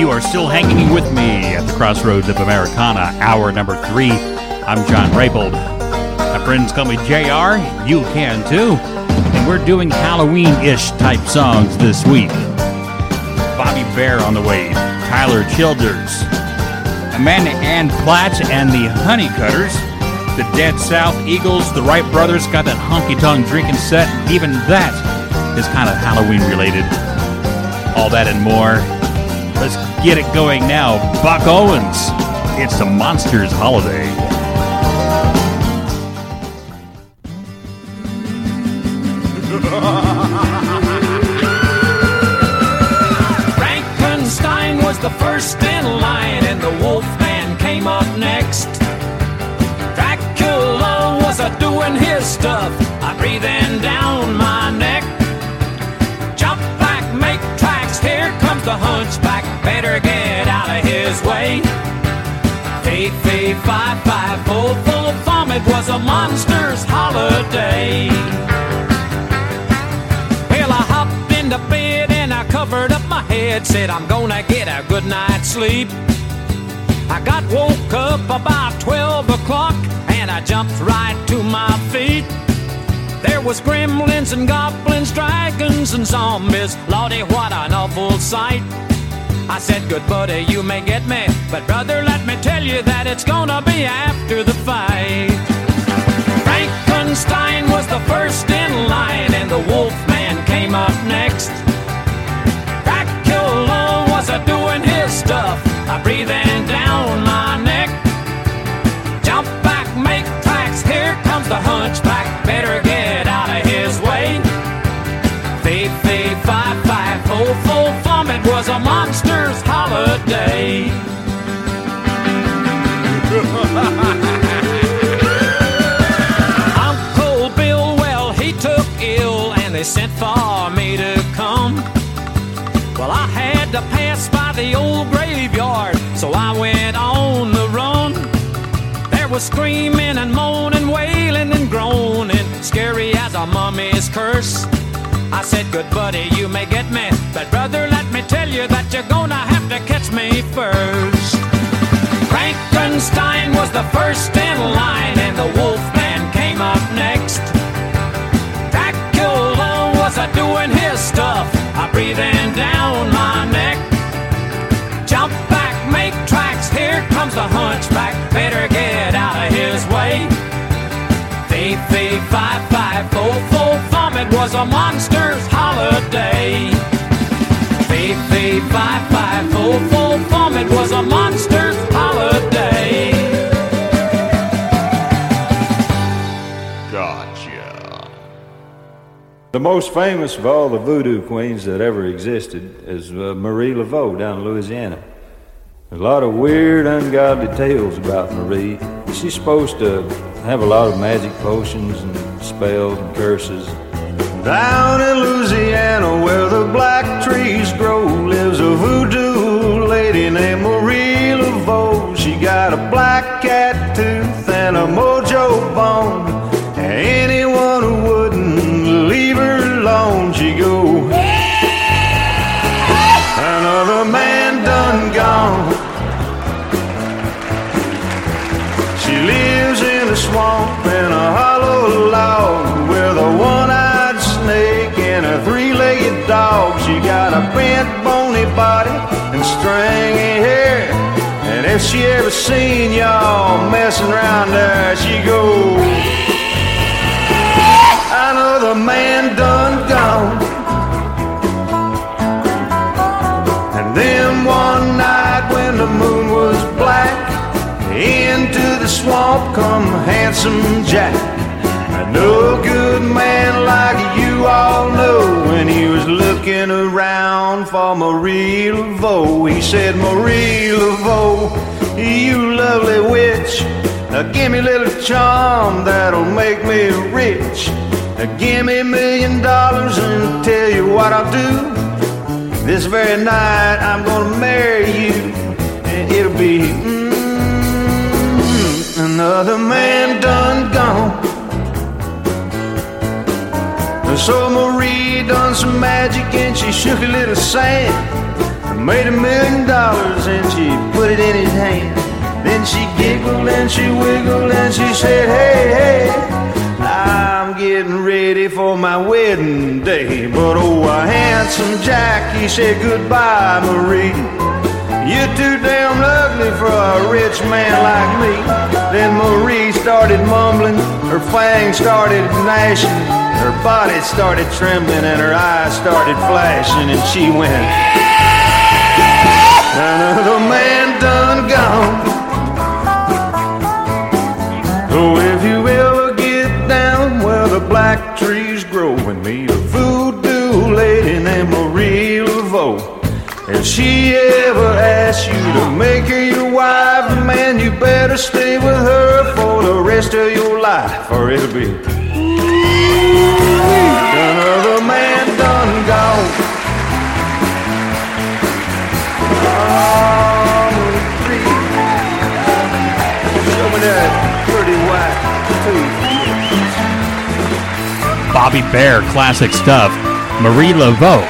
you are still hanging with me at the Crossroads of Americana, hour number 3. I'm John Raybould. My friends call me JR. You can too. And we're doing Halloween-ish type songs this week. Bobby Bare on the way. Tyler Childers. Amanda Ann Platt and the Honeycutters. The Dead South Eagles. The Wright Brothers got that honky-tonk drinking set. Even that is kind of Halloween-related. All that and more. Let's get it going now. Buck Owens. It's the Monsters Holiday. Frankenstein was the first in line, and the Wolfman came up next. Dracula was a-doing his stuff, breathing down my neck. Jump back, make tracks, here comes the hunchback, better get out of his way. Fee, fee, fi, fi, full, full vomit was a monster's holiday. Well, I hopped into bed and I covered up my head, said I'm gonna get a good night's sleep. I got woke up about 12 o'clock and I jumped right to my feet. There was gremlins and goblins, dragons and zombies. Lordy, what an awful sight. I said, good buddy, you may get me, but brother, let me tell you that it's gonna be after the fight. Frankenstein was the first in line, and the Wolfman came up next. Dracula was a-doing his stuff, breathing down my neck. Jump back, make tracks, here comes the hunchback, better get out of his way. Fee, fee, fi, fi, full, full vomit was a monster's holiday. Uncle Bill, well, he took ill, and they sent for me to come. Well, I had to pass by the old graveyard, so I went on the run. There was screaming and moaning, wailing and groaning, scary as a mummy's curse. I said, good buddy, you may get me, but brother, let me tell you that you're gonna have to catch me first. Frankenstein was the first in line, and the Wolfman came up next. Dracula was a-doing his stuff, breathing down my neck. Jump back, make tracks, here comes the hunchback, better get out of his way. Fee, fee, fi, fi, full, full vomit was a monster's holiday. Fee, fee, fi, fi, full, full vomit was a monster's holiday. Gotcha. The most famous of all the voodoo queens that ever existed is Marie Laveau down in Louisiana. There's a lot of weird, ungodly tales about Marie. She's supposed to have a lot of magic potions and spells and curses. Down in Louisiana where the black trees grow lives a voodoo lady named Marie Laveau. She got a black cat tooth and a mojo bone. Anyone who wouldn't leave her alone, she go, another man done gone. She lives in a swamp in a hollow log with a one-eyed snake and a three-legged dog. She got a bent, bony body and stringy hair, and if she ever seen y'all messing around there, she go, another man done gone. And then one night when the moon was black, into the swamp come Handsome Jack, a no good man like you all know. When he was looking around for Marie Laveau, he said, Marie Laveau, you lovely witch, now give me a little charm that'll make me rich. Now give me $1 million and tell you what I'll do. This very night I'm gonna marry you, and it'll be another man done gone. So Marie done some magic and she shook a little sand, made $1 million and she put it in his hand. Then she giggled and she wiggled and she said, hey, hey, I'm getting ready for my wedding day. But oh, a handsome Jack, he said, goodbye, Marie. You're too damn ugly for a rich man like me. Then Marie started mumbling, her fangs started gnashing, her body started trembling and her eyes started flashing, and she went, another man done gone. Oh, if you ever get down where the black trees grow and meet a voodoo lady named Marie Laveau, if she ever asks you to make her your wife, man, you better stay with her for the rest of your life, or it'll be another man done gone. Oh, Marie, show me that pretty white tooth. Bobby Bare, classic stuff. Marie Laveau.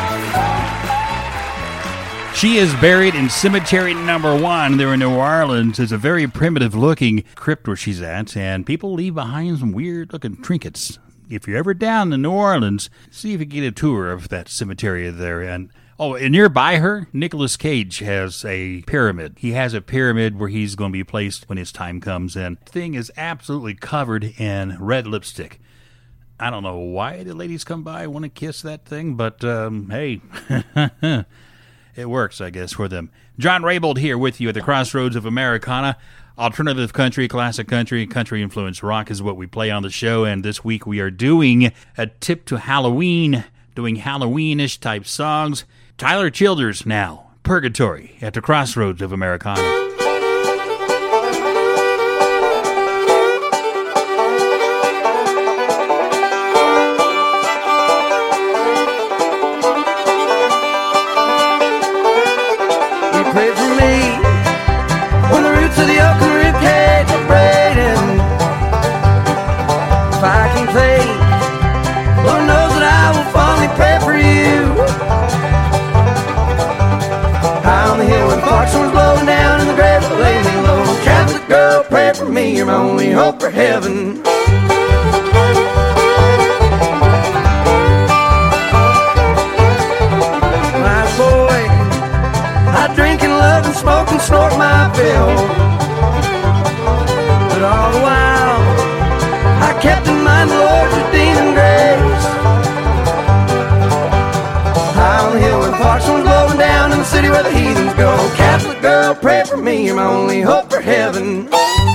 She is buried in Cemetery Number 1 there in New Orleans. It's a very primitive-looking crypt where she's at, and people leave behind some weird-looking trinkets. If you're ever down in New Orleans, see if you get a tour of that cemetery there. And nearby her, Nicolas Cage has a pyramid. He has a pyramid where he's going to be placed when his time comes, and the thing is absolutely covered in red lipstick. I don't know why the ladies come by want to kiss that thing, but hey... It works, I guess, for them. John Raybould here with you at the Crossroads of Americana. Alternative country, classic country, country-influenced rock is what we play on the show. And this week we are doing a tip to Halloween, doing Halloween-ish type songs. Tyler Childers now, Purgatory at the Crossroads of Americana. Pray for me when the roots of the oak and rib cage are braiding. If I can play, Lord knows that I will fondly pray for you. High on the hill when foxhorns blowing down in the grave, lay me low. Catholic girl, pray for me, you're my only hope for heaven. Smoke and snort my fill, but all the while I kept in mind the Lord's redeeming grace. High on the hill when foxhorns blowing down in the city where the heathens go. Catholic girl, pray for me, you're my only hope for heaven.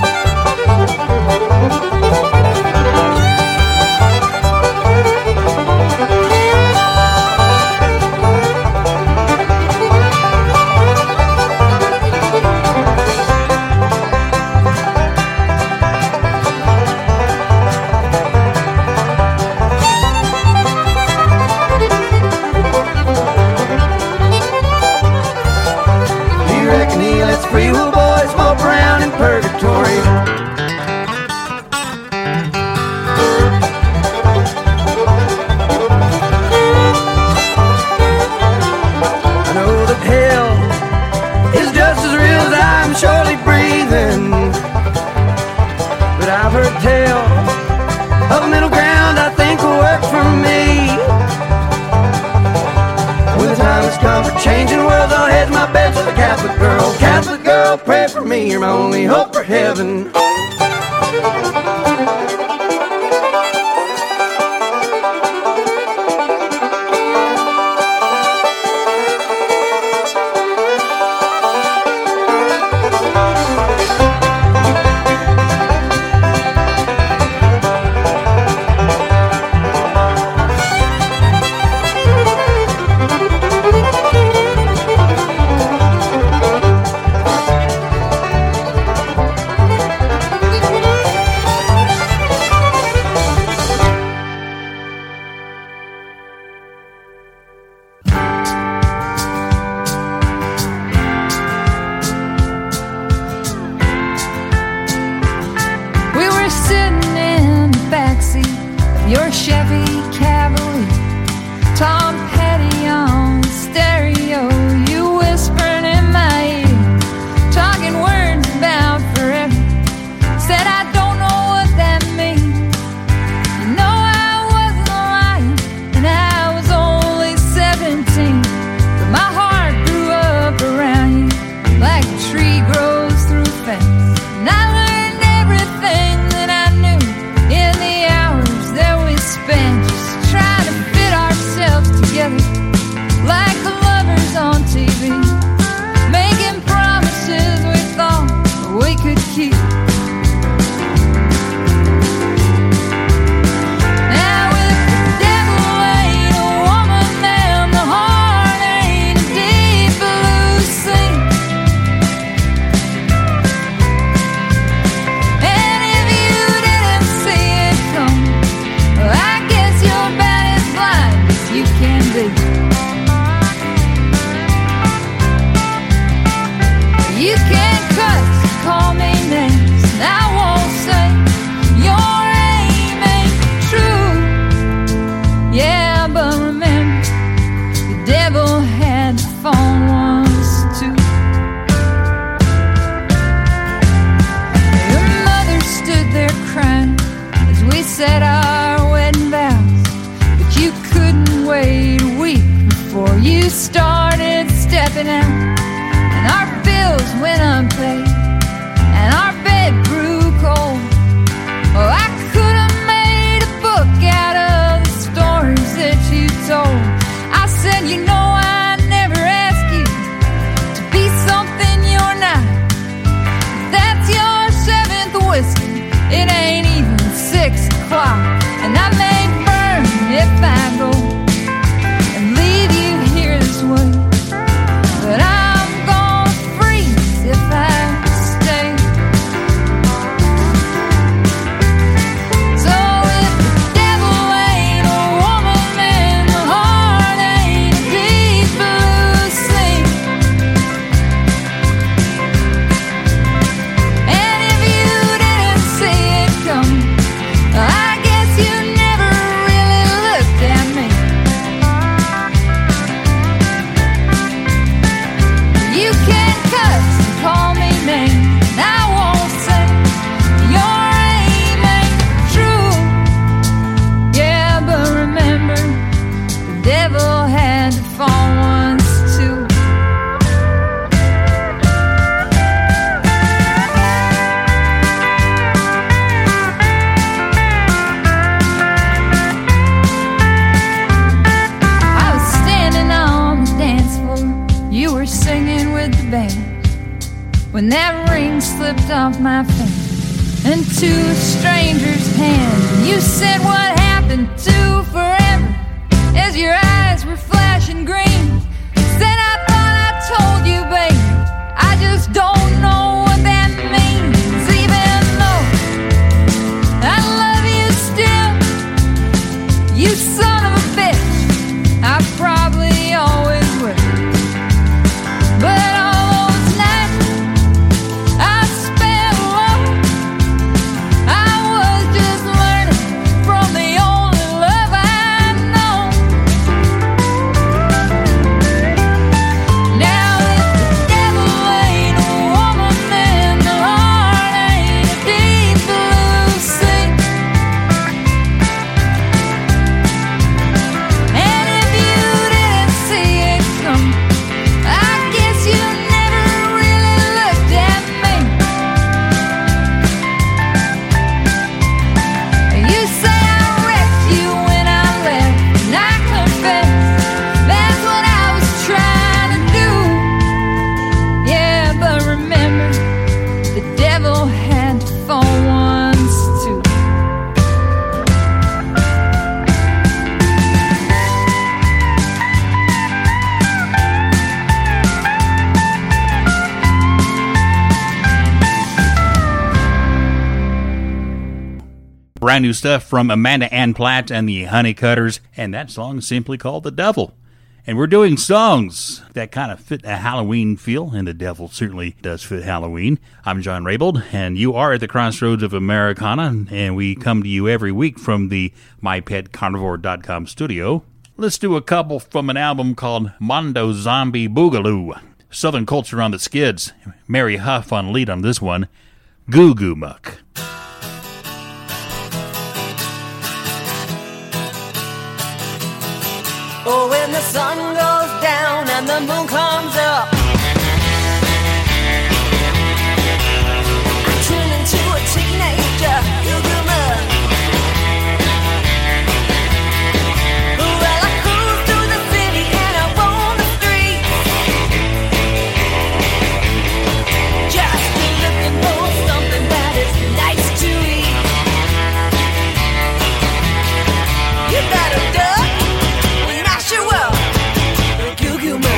Free will boys mope around in purgatory. I know that hell is just as real as I'm surely breathing, but I've heard tell of a middle ground I think will work for me. When the time has come for changing worlds, I'll head my bed to the Catholic girl. Catholic girl, pray for me, you're my only hope for heaven. Your Chevy Cavalier, Tom Petty on stereo. You slipped off my finger into a stranger's hand. You said what happened to forever as your eyes were flashing green. Said I thought I told you, baby, I just don't know what that means. Even though I love you still, you son of a bitch, I probably always will. But all those nights I spent alone, I was just learning from the only love I know. Now if the devil ain't a woman, then the heart ain't a deep blue sea. And if you didn't see it come, I guess you never really looked at me. You say I wrecked you when I left, and I confess that's what I was trying to do. Yeah, but remember, the devil had to fall once too. Brand new stuff from Amanda Ann Platt and the Honeycutters, and that song is simply called The Devil. And we're doing songs that kind of fit a Halloween feel, and The Devil certainly does fit Halloween. I'm John Raybould, and you are at the Crossroads of Americana, and we come to you every week from the MyPetCarnivore.com studio. Let's do a couple from an album called Mondo Zombie Boogaloo. Southern Culture on the skids. Mary Huff on lead on this one. Goo Goo Muck. Oh, when the sun goes down and the moon comes up, I turn into a teenager. You do much. Well, I cruise through the city and I roam the streets, just looking for something that is nice to eat. You better duck. Goo Goo Muck.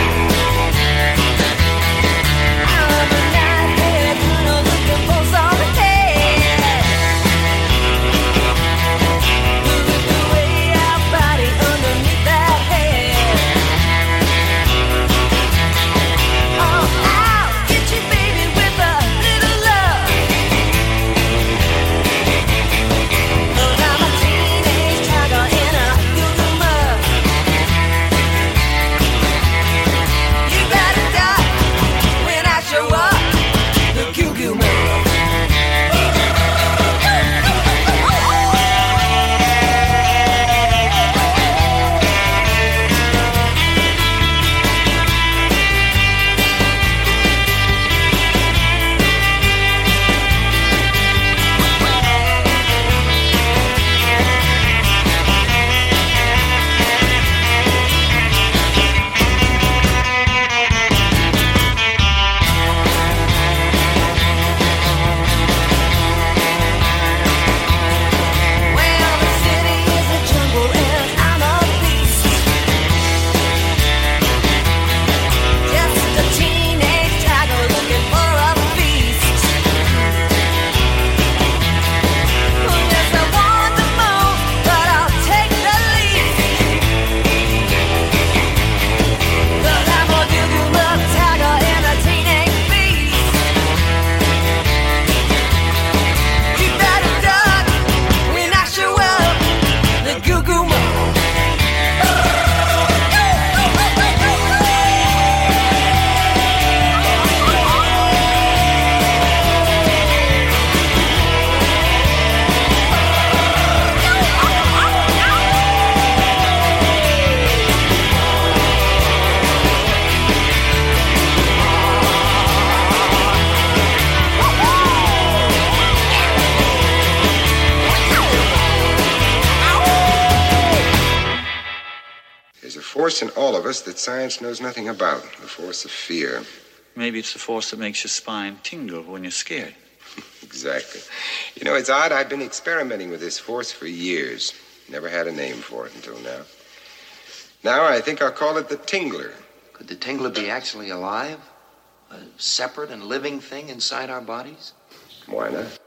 force in all of us that science knows nothing about, the force of fear. Maybe it's the force that makes your spine tingle when you're scared. Exactly. You know, it's odd. I've been experimenting with this force for years. Never had a name for it until now. Now I think I'll call it the Tingler. Could the Tingler be actually alive? A separate and living thing inside our bodies? Why not?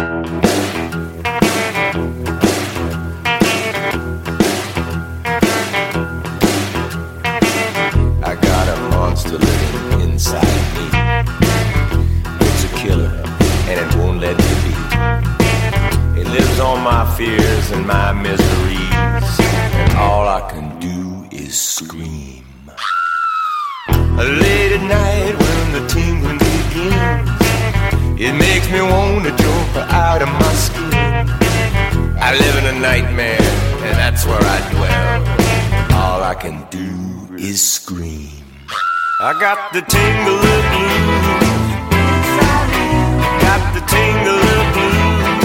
I got a monster living inside me. It's a killer, and it won't let me be. It lives on my fears and my miseries, and all I can do is scream. Late at night when the tingling begins, it makes me want to jump out of my skin. I live in a nightmare, and that's where I dwell. All I can do is scream. I got the tingle of blues. Got the tingle of blues.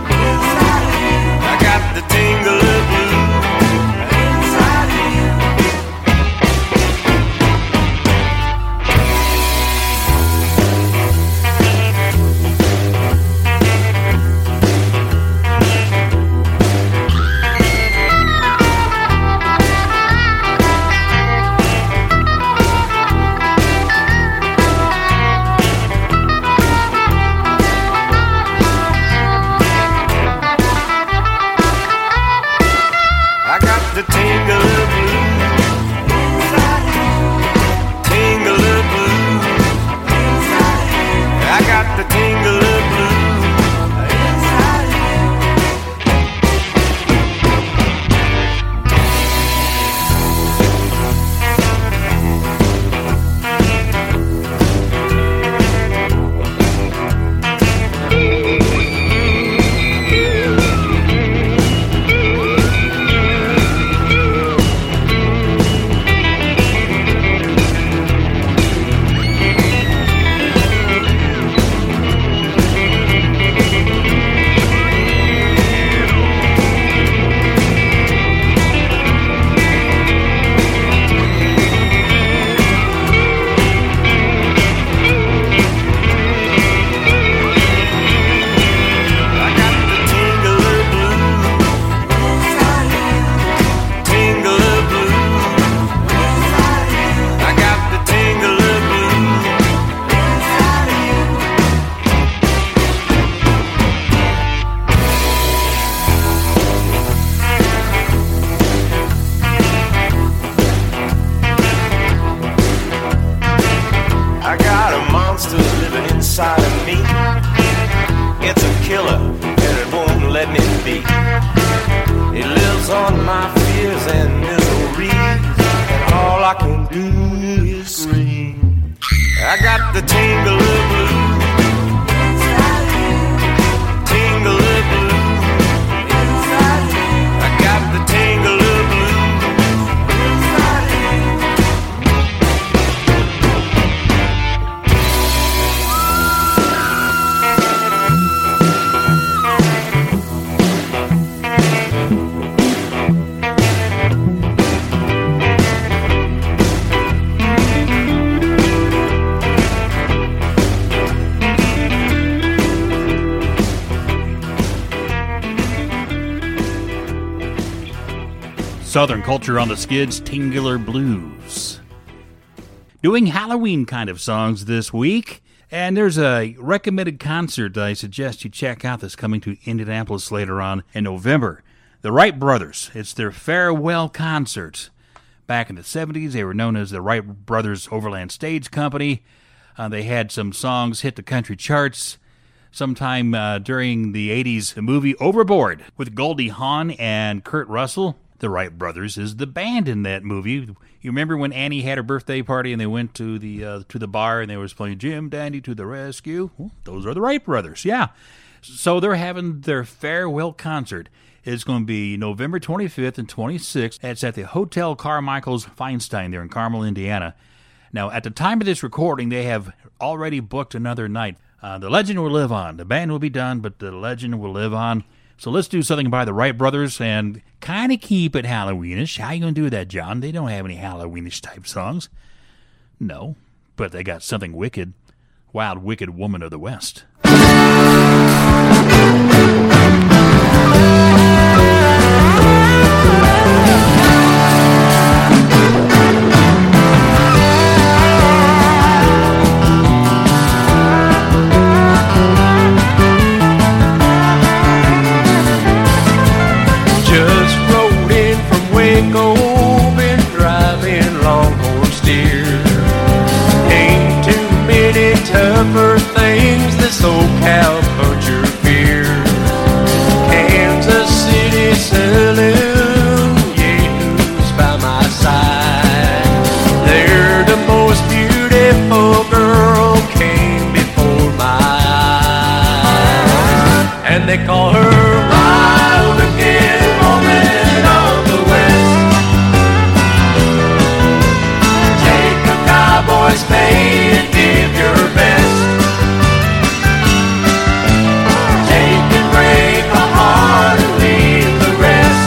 I got the tingle of blues. The tingle of blues, tingle of blues. I got the tingle of blues. Southern Culture on the Skids, Tingular Blues. Doing Halloween kind of songs this week. And there's a recommended concert that I suggest you check out that's coming to Indianapolis later on in November. The Wright Brothers. It's their farewell concert. Back in the 70s, they were known as the Wright Brothers Overland Stage Company. They had some songs hit the country charts sometime during the 80s. The movie Overboard with Goldie Hawn and Kurt Russell. The Wright Brothers is the band in that movie. You remember when Annie had her birthday party and they went to the bar and they was playing Jim Dandy to the Rescue? Well, those are the Wright Brothers, yeah. So they're having their farewell concert. It's going to be November 25th and 26th. It's at the Hotel Carmichael's Feinstein there in Carmel, Indiana. Now, at the time of this recording, they have already booked another night. The legend will live on. The band will be done, but the legend will live on. So let's do something by the Wright Brothers and kind of keep it Halloweenish. How you going to do that, John? They don't have any Halloweenish type songs. No. but they got something wicked. Wild, Wicked Woman of the West. Just rode in from Waco, been driving Longhorn steer. Ain't too many tougher things this old cow puncher fear. Kansas City Saloon, yeah, who's by my side? They're the most beautiful girl came before my eyes, and they call her Wild Wicked Woman of the West. Take a cowboy's pay and give your best. Take and break a heart and leave the rest.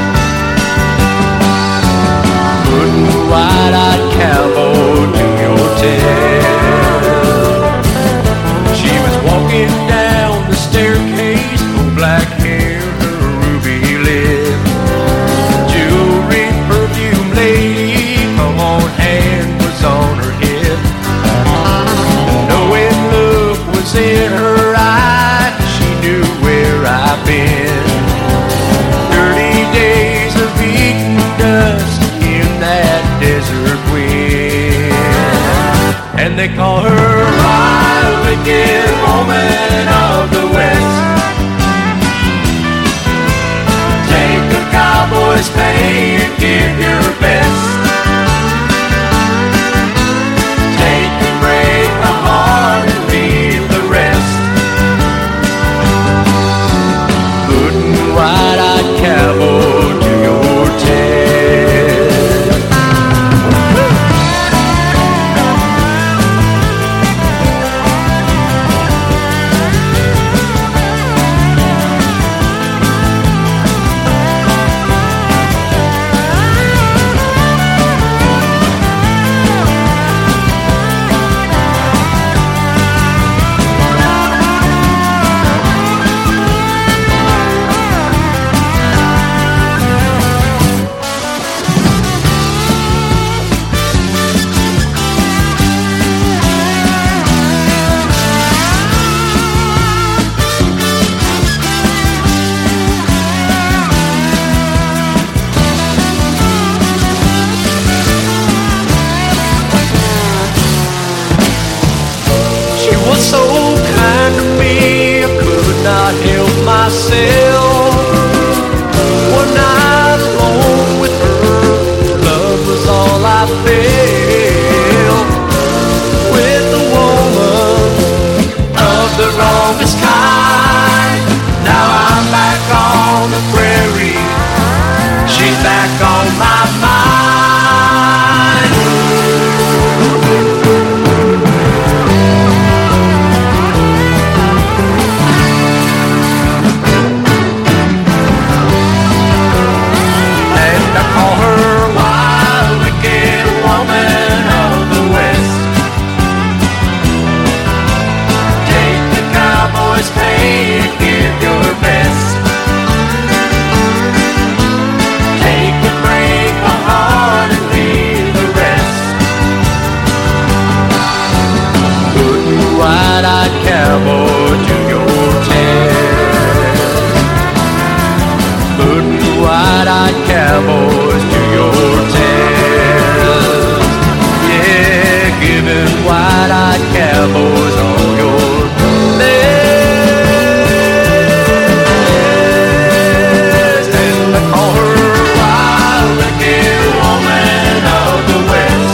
Putting a wide-eyed cowboy to your tail. She was walking down the staircase, coal black hair, her ruby lip. Jewelry, perfume lady, come on hand was on her hip. Knowing look was in her eye, she knew where I've been. 30 days of eating dust in that desert wind, and they call her Wild Wicked Woman of the West. Take a cowboy's pay and give your best. Take and break a heart and leave the rest. Putting wide-eyed cowboy to your tail. She was so kind to me, I could not help myself. One night alone with her, love was all I felt. With a woman of the wrongest kind, now I'm back on the prairie, she's back on my mind. And I call her Wild Wicked Woman of the West. Take the cowboy's pay and give your best. Take and break a heart and leave the rest. Putting a wide-eyed cowboy to your tail. Putting wide-eyed cowboys to your tails. Yeah, giving wide-eyed cowboys all your best. And I call her Wild Wicked Woman of the West.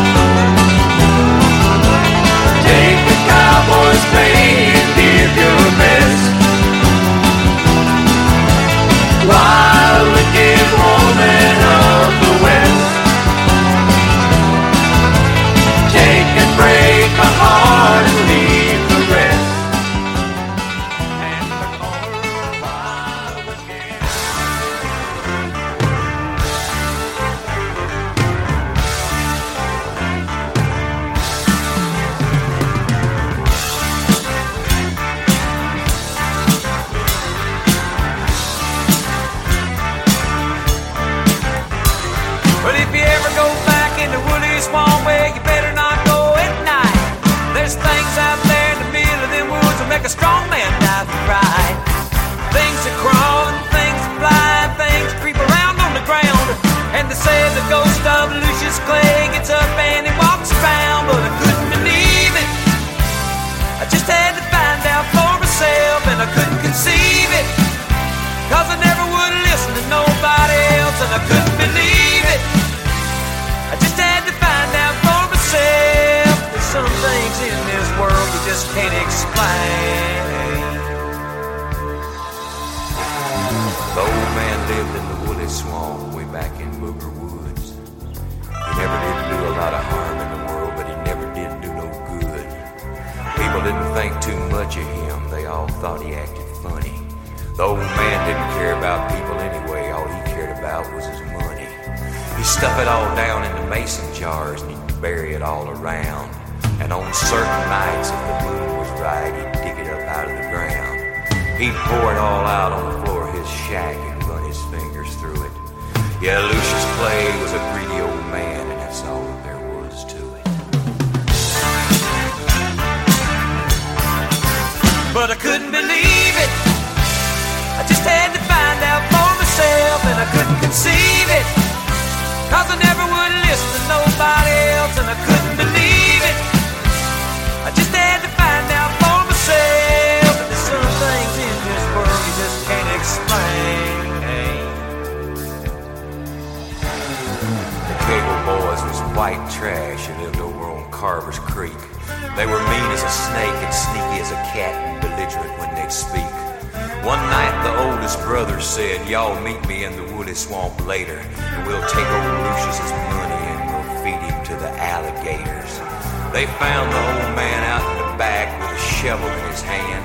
Take the cowboy's pay and give your best. Wild Wicked Woman of the West. Take and break a heart and go back in the woolly swamp, well, you better not go at night. There's things out there in the middle of them woods that make a strong man die to pride. Things that crawl and things that fly and things that creep around on the ground. And they say the ghost of Lucius Clay gets up and he walks around, but I couldn't believe it. I just had to find out for myself, and I couldn't conceive it, 'cause I never would listen to nobody else, and I couldn't believe it. I just had to find out for myself. There's some things in this world you just can't explain. The old man lived in the woolly swamp way back in Booger Woods. He never did do a lot of harm in the world, but he never did do no good. People didn't think too much of him. They all thought he acted funny. The old man didn't care about people anyway. All he cared about was his money. He'd stuff it all down into mason jars and he'd bury it all around. And on certain nights, if the moon was right, he'd dig it up out of the ground. He'd pour it all out on the floor of his shack and run his fingers through it. Yeah, Lucius Clay was a greedy old man, and that's all there was to it. But I couldn't believe it. I just had to find out for myself, and I couldn't conceive it, 'cause I never would listen to nobody else, and I couldn't believe it. I just had to find out for myself. And there's some things in this world you just can't explain. The Cable Boys was white trash who lived over on Carver's Creek. They were mean as a snake and sneaky as a cat and belligerent when they'd speak. One night the oldest brother said, "Y'all meet me in the woolly swamp later, and we'll take old Lucius's money and we'll feed him to the alligators." They found the old man out in the back with a shovel in his hand,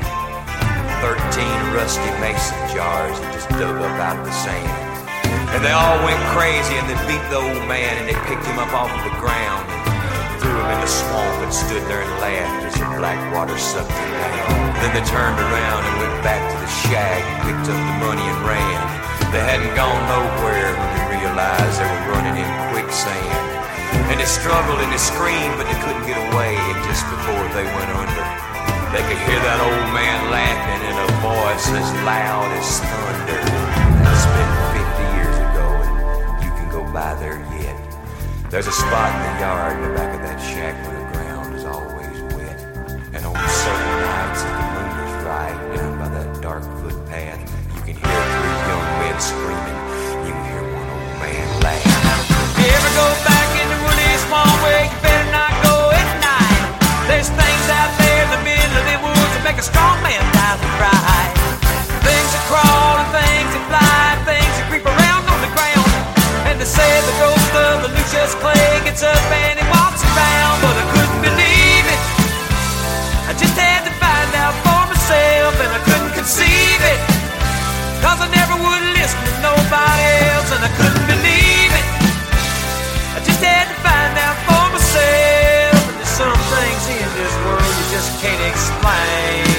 13 rusty mason jars he just dug up out of the sand. And they all went crazy and they beat the old man and they picked him up off of the ground and threw him in the swamp and stood there and laughed as the black water sucked him down. Then they turned around and went back to the shack and picked up the money and ran. They hadn't gone nowhere when they realized they were running in quicksand. And they struggled and they screamed, but they couldn't get away. And just before they went under, they could hear that old man laughing in a voice as loud as thunder. That's been 50 years ago, and you can go by there yet. There's a spot in the yard in the back of that shack where the ground is always wet. And on certain nights, if the moon is right, down by that dark footpath, you can hear 3 young men screaming. You can hear one old man laugh. You ever go back in the woolly swamp, where you better not go at night. There's things out there in the middle of the woods that make a strong man die to pride. Things that crawl and things that fly, things that creep around on the ground. And they say the ghost of the Lucius Clay gets up and he walks around, but I couldn't believe it. I just had to find out for myself, and I couldn't conceive it, 'cause I never would listen to nobody else, and I couldn't believe it. I just had to find out for myself. And there's some things in this world you just can't explain.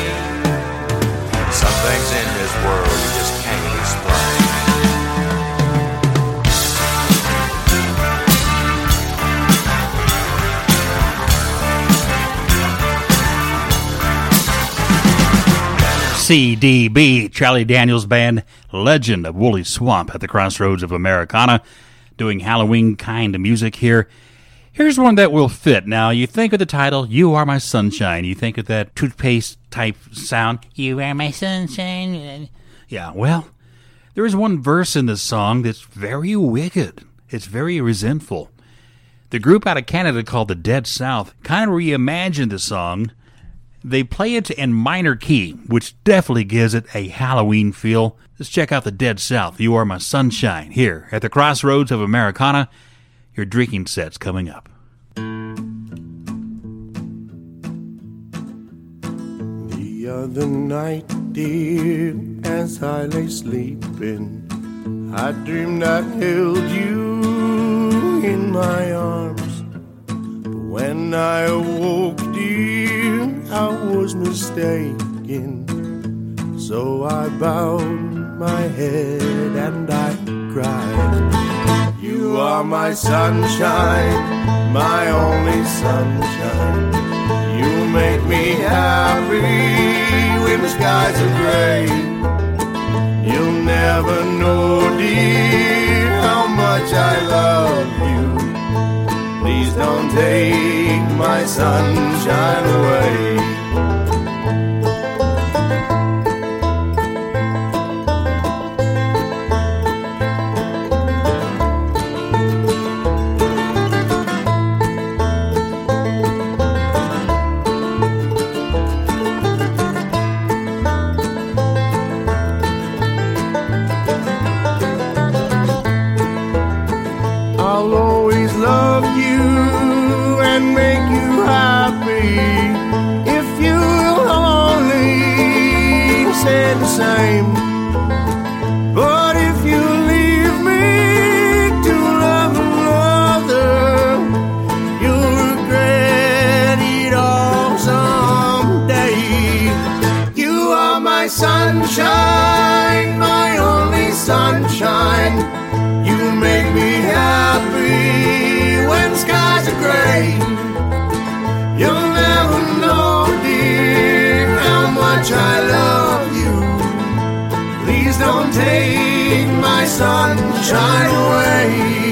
Some things in this world you just can't explain. CDB, Charlie Daniels Band, Legend of Woolly Swamp at the Crossroads of Americana, doing Halloween kind of music here. Here's one that will fit. Now, you think of the title, You Are My Sunshine. You think of that toothpaste type sound, You Are My Sunshine. Yeah, well, there is one verse in this song that's very wicked. It's very resentful. The group out of Canada called the Dead South kind of reimagined the song. They play it in minor key, which definitely gives it a Halloween feel. Let's check out the Dead South, You Are My Sunshine, here at the Crossroads of Americana. Your drinking set's coming up. The other night, dear, as I lay sleeping, I dreamed I held you in my arms. When I awoke, dear, I was mistaken. So I bowed my head and I cried. You are are my sunshine, my only sunshine. You make me happy when the skies are gray. You'll never know, dear, how much I love you. Please don't take my sunshine away. I'll always love you and make you happy if you'll only say the same. But if you leave me to love another, you'll regret it all someday. You are my sunshine, my only sunshine. You make me happy when skies are gray. You'll never know, dear, how much I love you. Please don't take my sunshine away.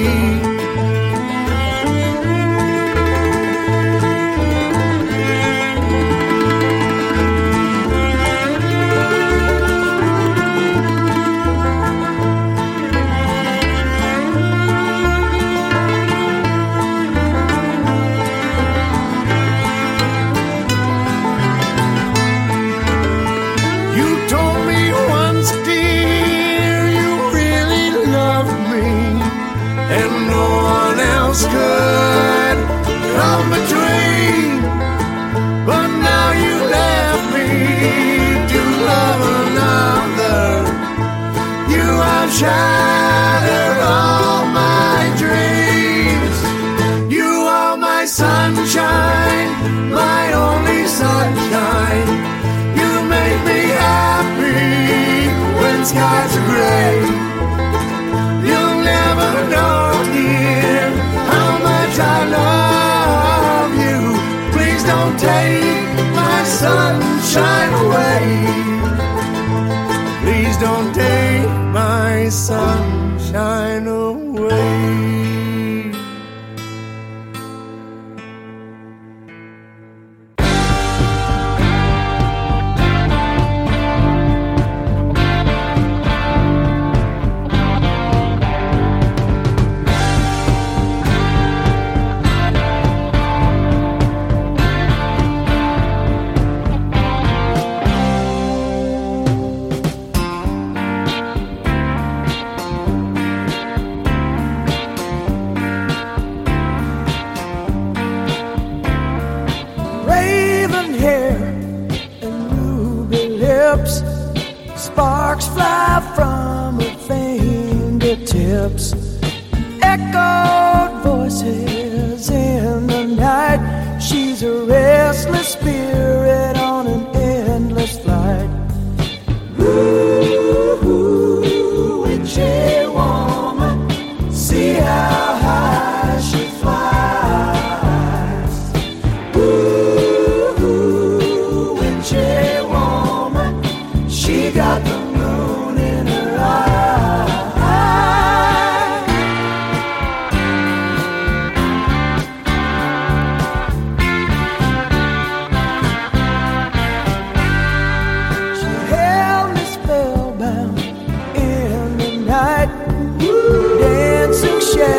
Could come between, but now you left me to love another. You have shattered all my dreams. You are my sunshine, my only sunshine. You make me happy when skies are gray. You'll never know, dear, how much I love you. Please don't take my sunshine away. Please don't take my sunshine away. Sparks fly from her fingertips. Echoed voices in the night. She's a restless spirit on an endless flight. Ooh, witchy woman, see how high she flies. Ooh, witchy woman, she got the moon in her eye. She held me spellbound in the night, dancing shadows.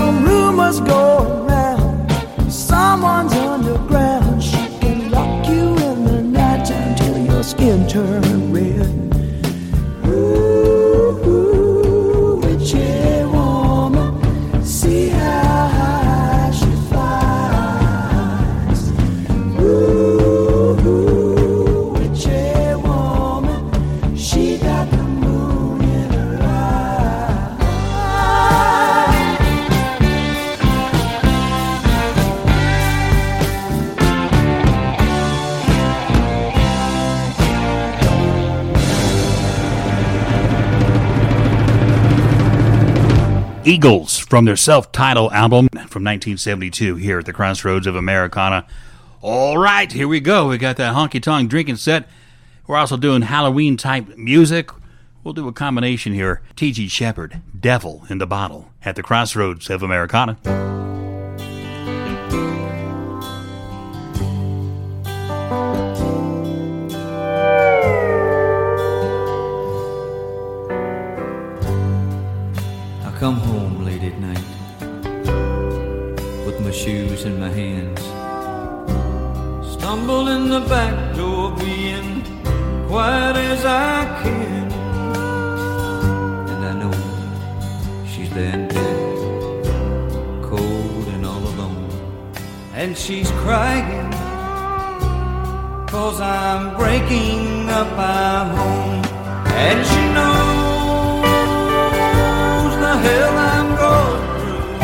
Some rumors go around, someone's underground. She can lock you in the nighttime till your skin turns red. Ooh, witchy woman, see how high she flies. Ooh, witchy woman, she got the moon in her eye. Eagles from their self-titled album from 1972 here at the Crossroads of Americana. All right, here we go. We got that honky-tonk drinking set. We're also doing Halloween-type music. We'll do a combination here. T.G. Shepherd, Devil in the Bottle at the Crossroads of Americana. I come home late at night with my shoes in my hands, stumble in the back door being quiet as I can, and I know she's there in bed, cold and all alone, and she's crying 'cause I'm breaking up our home, and she knows the hell I'm going through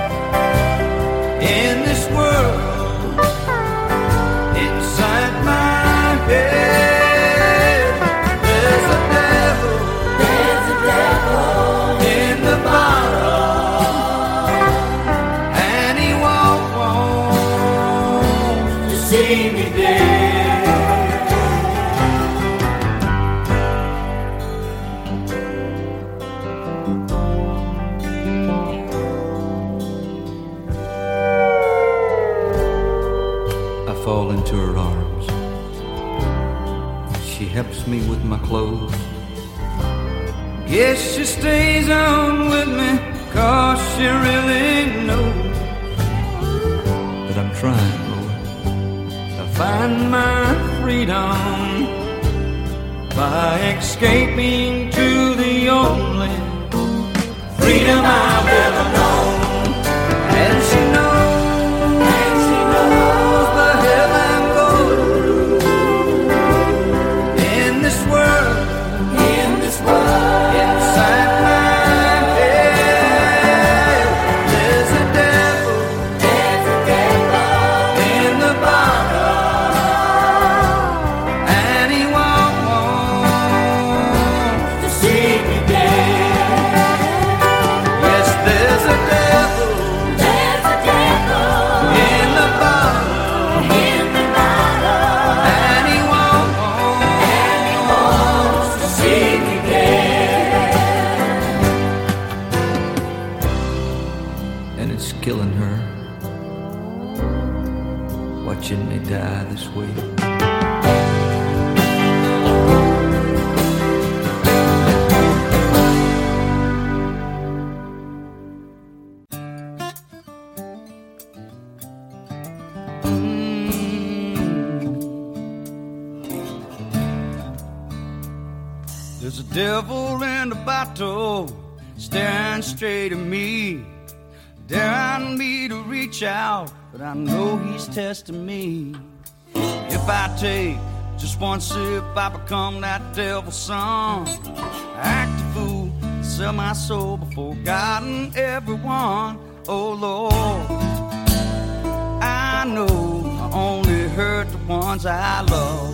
in this world, inside my head. There's a devil in the bottle, and he won't want to see me dead. Fall into her arms. She helps me with my clothes. Yes, she stays on with me 'cause she really knows that I'm trying, Lord, to find my freedom by escaping to the only freedom I've ever known. And she knows watching me die this way. There's a devil in the bottle staring straight at me, daring me to reach out, but I know he's testing me. If I take just one sip, I become that devil's son. Act a fool, sell my soul before God and everyone. Oh Lord, I know I only hurt the ones I love.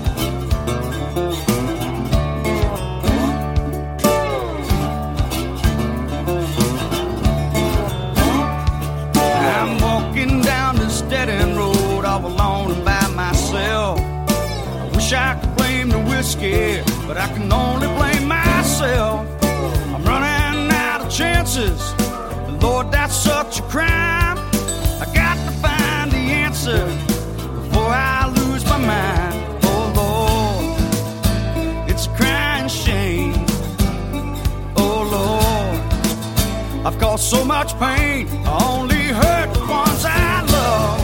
I'm walking down this dead-end road all alone and by myself. I wish I could blame the whiskey, but I can only blame myself. I'm running out of chances, and Lord, that's such a crime. I got to find the answer before I lose my mind. Oh Lord, it's a crying shame. Oh Lord, I I've caused so much pain, I only hurt the ones I love.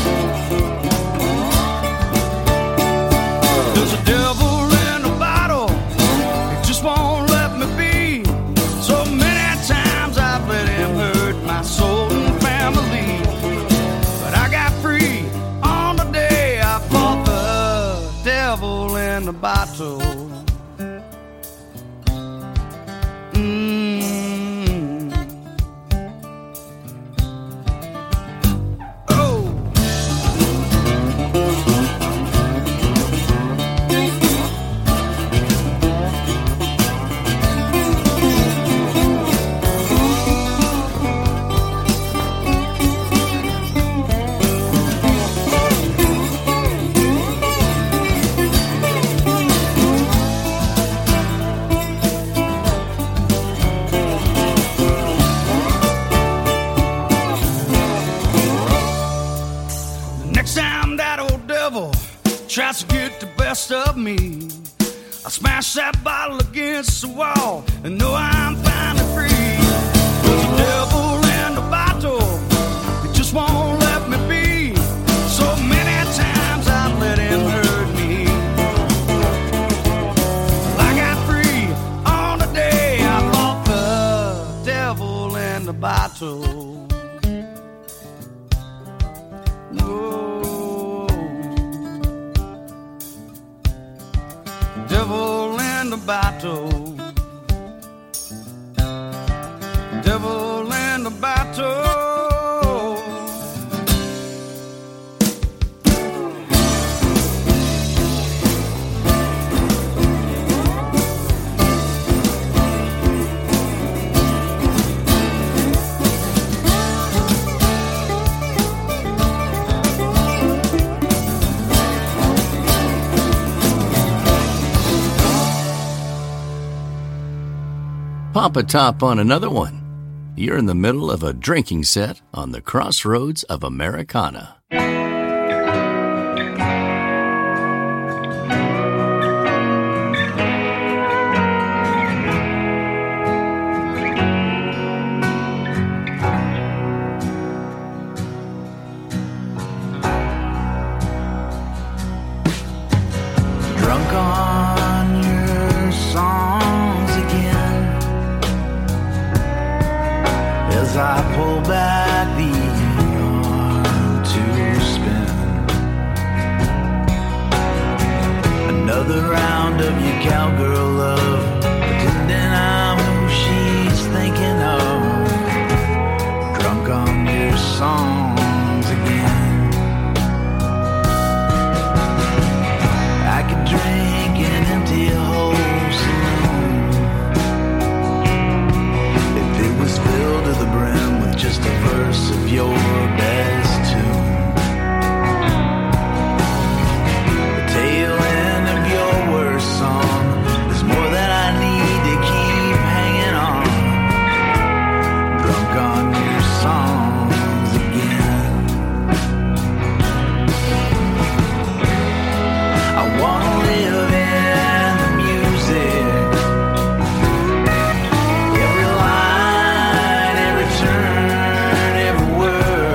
There's a devil in a bottle, it just won't let me be. So many times I've let him hurt my soul and family. But I got free on the day I fought the devil in the bottle. Tries to get the best of me, I smash that bottle against the wall and know I'm finally free. There's a devil in the bottle, it just won't let me be. So many times I've let him hurt me. I got free on the day I fought the devil in the bottle. Devil in the bottle, devil in the bottle. Pop a top on another one. You're in the middle of a drinking set on the Crossroads of Americana. Drunk on your songs again, as I pull back the arm to spin another round of your cowgirl love, pretending I'm who she's thinking of. Drunk on your songs again. I could drink and empty a whole saloon if it was filled to the brim with just a verse of your best tune. The tail end of your worst song is more than I need to keep hanging on. Drunk on your songs again. I wanna live in the music, every line, every turn, every word.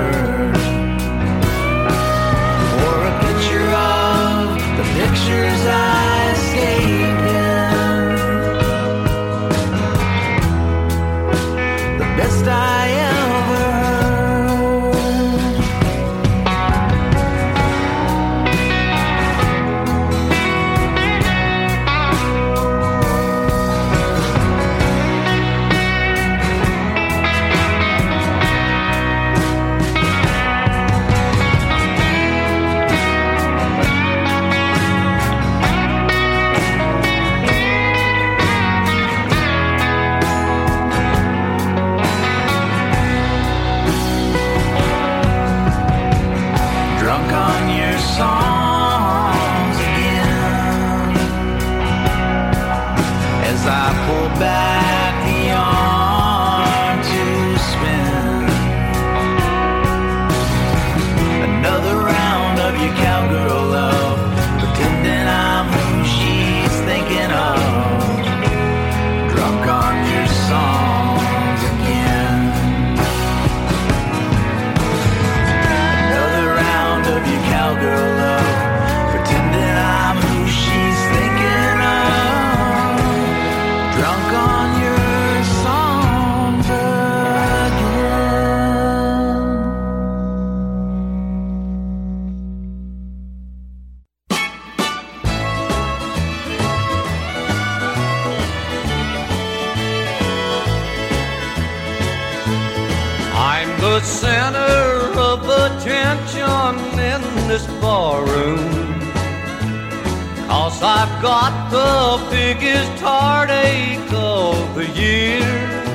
the center of attention in this barroom, 'cause I've got the biggest heartache of the year.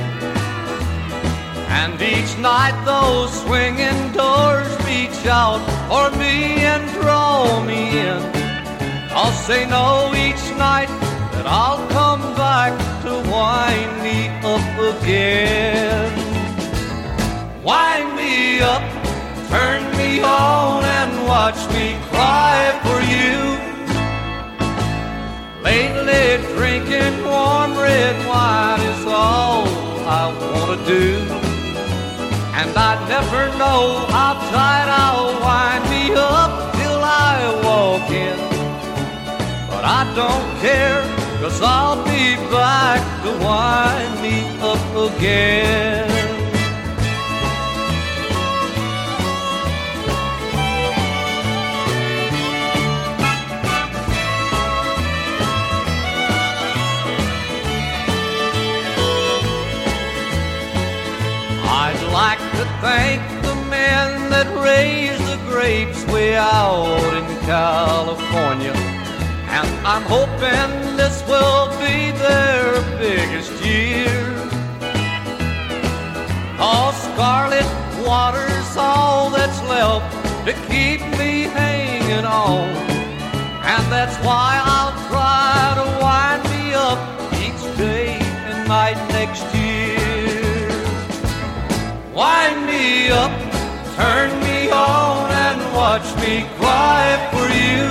And each night those swinging doors reach out for me and draw me in, 'cause they know each night that I'll come back to wind me up again. Wind me up, turn me on, and watch me cry for you. Lately drinking warm red wine is all I wanna do. And I never know how tight I'll wind me up till I walk in. But I don't care, 'cause I'll be back to wind me up again. I'd like to thank the men that raised the grapes way out in California, and I'm hoping this will be their biggest year. 'Cause scarlet water's all that's left to keep me hanging on, and that's why I'll try to wind me up each day and night next year. Wind me up, turn me on, and watch me cry for you.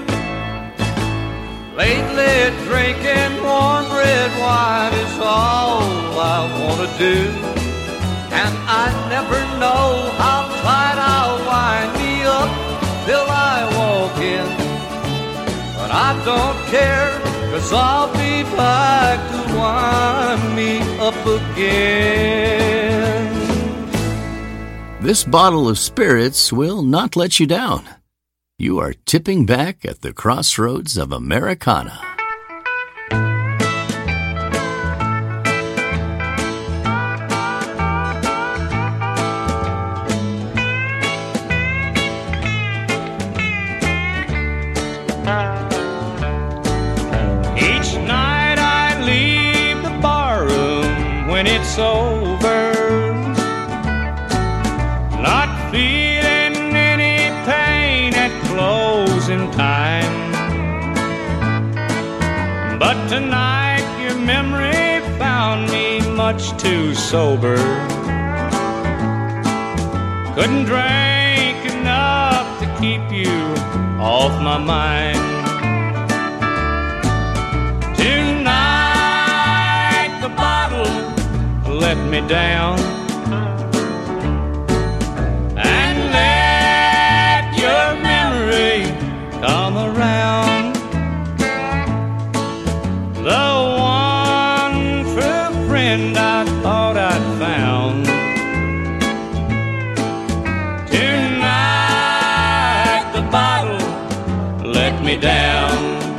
Lately drinking warm red wine is all I wanna do. And I never know how tight I'll wind me up till I walk in. But I don't care, 'cause I'll be back to wind me up again. This bottle of spirits will not let you down. You are tipping back at the crossroads of Americana. Each night I leave the barroom when it's over, not feeling any pain at closing time. But tonight your memory found me much too sober. Couldn't drink enough to keep you off my mind. Tonight the bottle let me down, and let your memory come around. The one true friend I thought I'd found. Tonight the bottle let me down.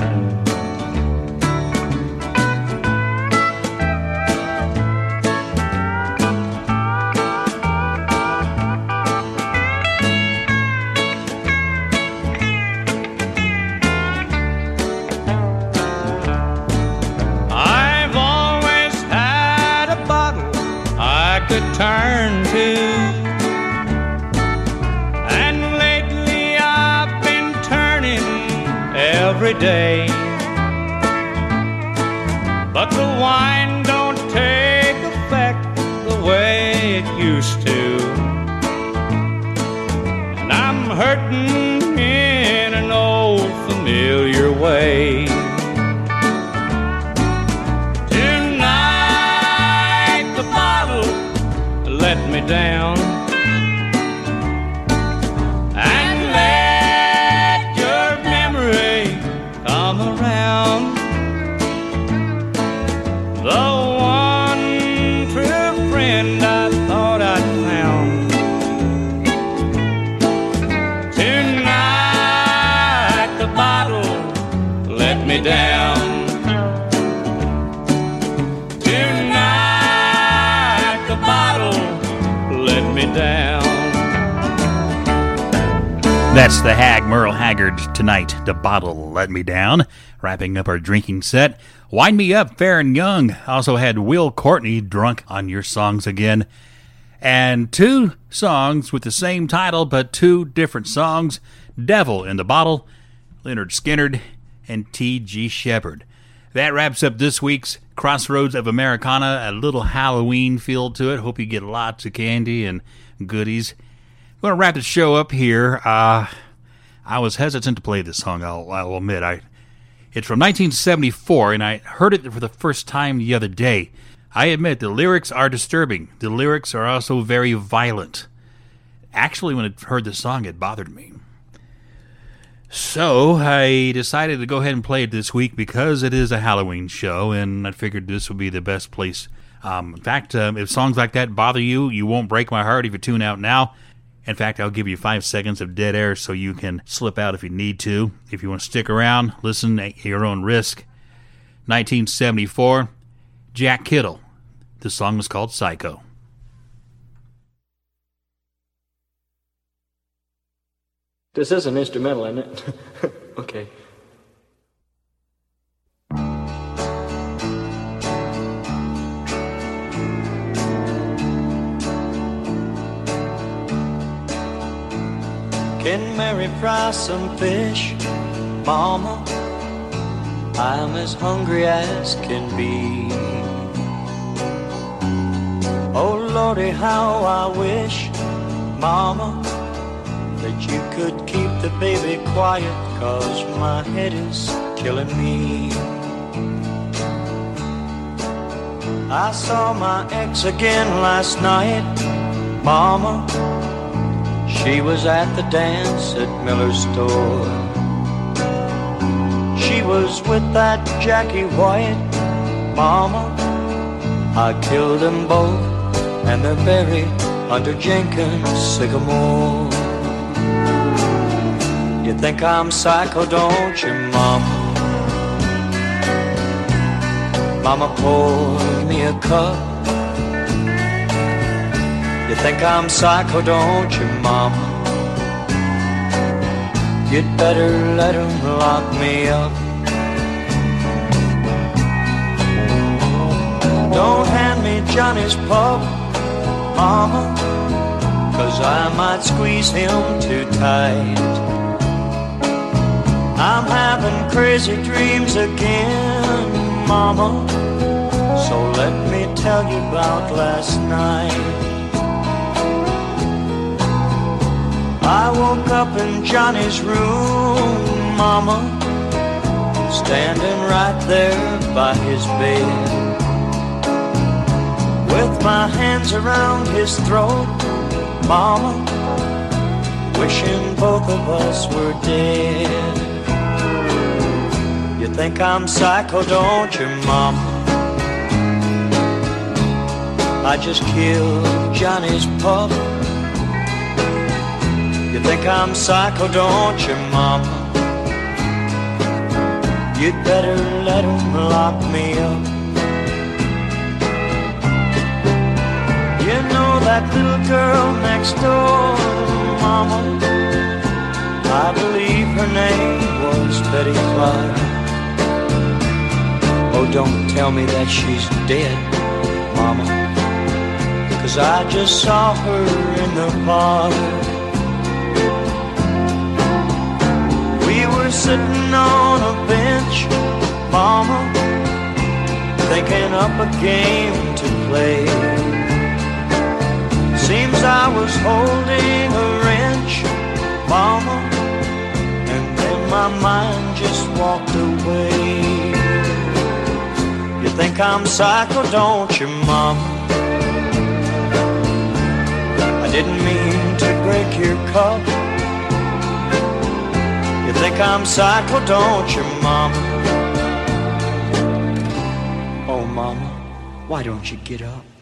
Turn to, and lately I've been turning every day, but the wine don't take effect the way it used to, and I'm hurting in an old familiar way. Tonight the bottle let me down, and let your memory come around. The one true friend I thought I'd found. Tonight the bottle let me down. Tonight the bottle let me down. That's the Hag, Merle Haggard, tonight. The Bottle Let Me Down. Wrapping up our drinking set. Wind Me Up, Fair and Young. Also had Will Courtney, Drunk on Your Songs Again. And two songs with the same title, but two different songs. Devil in the Bottle, Lynyrd Skynyrd, and T.G. Sheppard. That wraps up this week's Crossroads of Americana. A little Halloween feel to it. Hope you get lots of candy and goodies. I'm going to wrap the show up here. I was hesitant to play this song, I'll admit. It's from 1974, and I heard it for the first time the other day. I admit, the lyrics are disturbing. The lyrics are also very violent. Actually, when I heard the song, it bothered me. So, I decided to go ahead and play it this week because it is a Halloween show, and I figured this would be the best place. In fact, if songs like that bother you, you won't break my heart if you tune out now. In fact, I'll give you 5 seconds of dead air so you can slip out if you need to. If you want to stick around, listen at your own risk. 1974, Jack Kittle. The song was called Psycho. This is an instrumental, isn't it? Okay. Can Mary fry some fish, Mama? I'm as hungry as can be. Oh Lordy, how I wish, Mama, that you could keep the baby quiet, 'cause my head is killing me. I saw my ex again last night, Mama. She was at the dance at Miller's store. She was with that Jackie White, Mama. I killed them both, and they're buried under Jenkins' sycamore. You think I'm psycho, don't you, Mama? Mama poured me a cup. You think I'm psycho, don't you, Mama? You'd better let him lock me up. Don't hand me Johnny's pup, Mama, 'cause I might squeeze him too tight. I'm having crazy dreams again, Mama, so let me tell you about last night. I woke up in Johnny's room, Mama, standing right there by his bed, with my hands around his throat, Mama, wishing both of us were dead. You think I'm psycho, don't you, Mama? I just killed Johnny's pup. You think I'm psycho, don't you, Mama? You'd better let him lock me up. You know that little girl next door, Mama, I believe her name was Betty Clark. Oh, don't tell me that she's dead, Mama, 'cause I just saw her in the park. We were sitting on a bench, Mama, thinking up a game to play. Seems I was holding a wrench, Mama, and then my mind just walked away. You think I'm psycho, don't you, Mama? I didn't mean to break your cup. You think I'm psycho, don't you, Mama? Oh, Mama, why don't you get up?